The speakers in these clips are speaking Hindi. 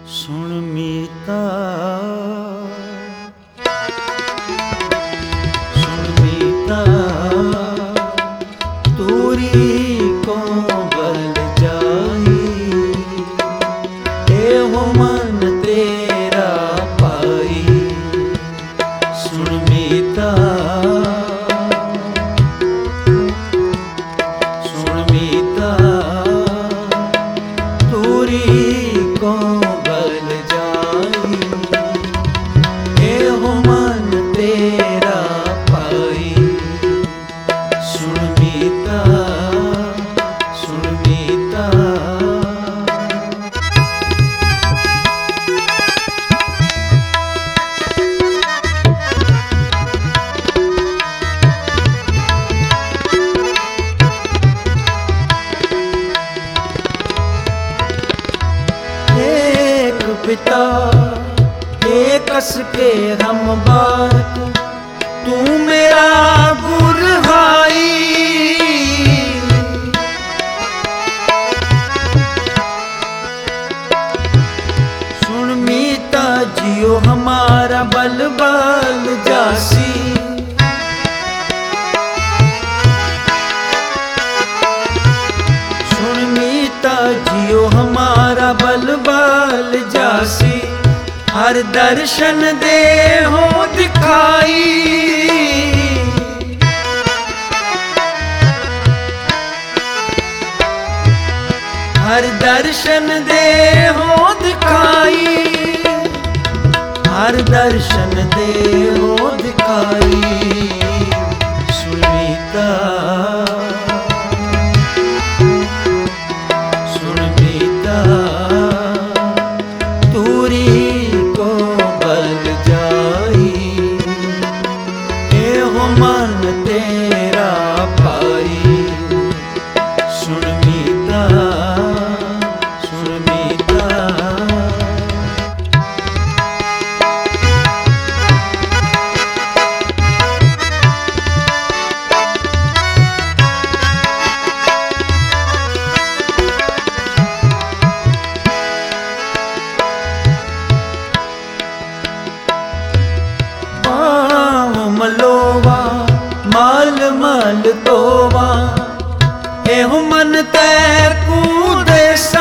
सुन मीता सुन मीता तूरी को बल जाई एहो मन तेरा पाई। सुन मीता सुन मीता तूरी को पिता एक कस के हम बात तू मेरा गुर भाई। सुन मीता जियो हमारा बल बल जासी। सुन मीता जियो हमारा बल बल जासी। हर दर्शन दे हो दिखाई। हर दर्शन दे हो दिखाई। हर दर्शन दे हो दिखाई। सुन मीता सुन मीता तूरी मन तेरा पाई। सुन मीता सुन मीता मलोवा माल माल तोवा एहो मन तैर कूदेसा।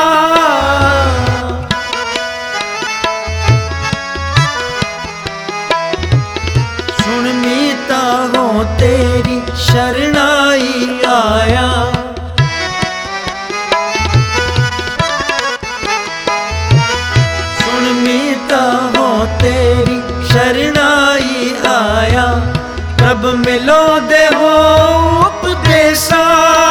सुन मीता हो तेरी शरणाई आया। सुन मीता हो तेरी शरणाई आया। प्रभ मिलो दे हो उपदेसा।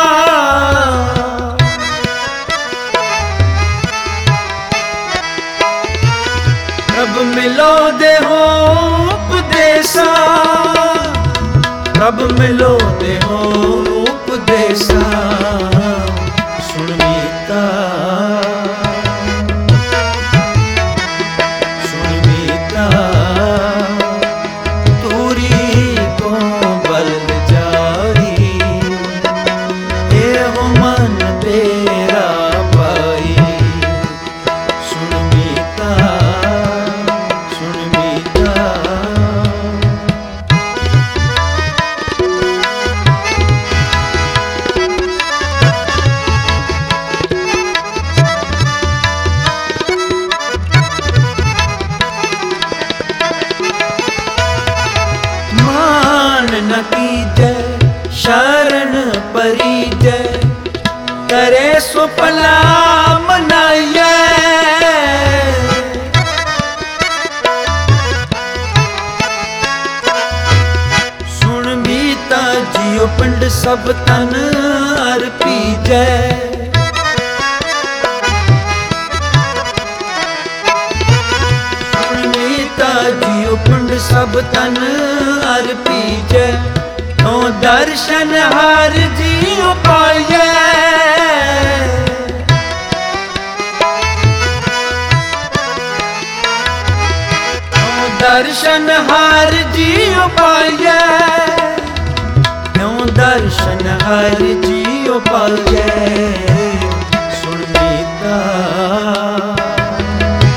प्रभ मिलो दे हो उपदेसा। प्रभ मिलो दे हो उपदेसा। सुन मीता सुन मीता तेरा पाई। सुन मीता सुन मीता मान न कीजै शरण परिजै करे सो भला मनाइए। सुन मीता जियो पिंड सब तन अर्पीजै। सुन मीता जियो पिंड सब तन अर्पीजै। तो दर्शन हर जियो पाइए। दर्शन हर जियो पाइए। क्यों दर्शन हर जियो पाइए। सुन मीता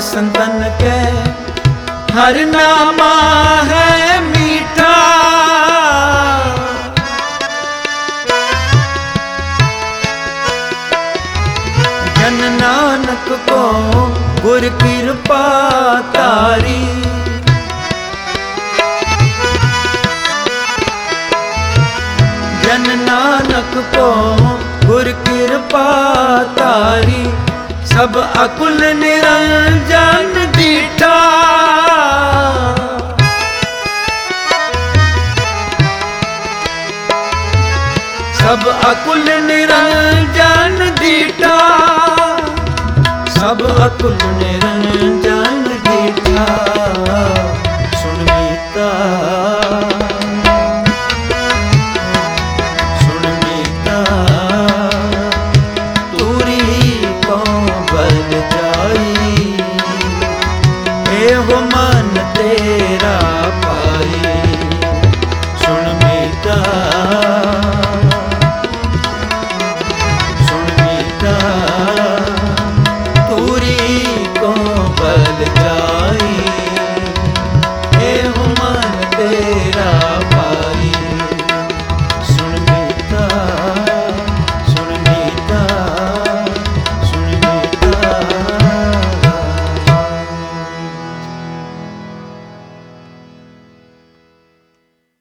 संतन के, हर नामा है मीठा। जन नानक को गुर कृपा तारी, जन नानक को गुर कृपा तारी, सब अकुल निरंजन दीठा। सब अकुल निरंजन दीठा, सब अकुल निरंजन दीठा। सुन मीता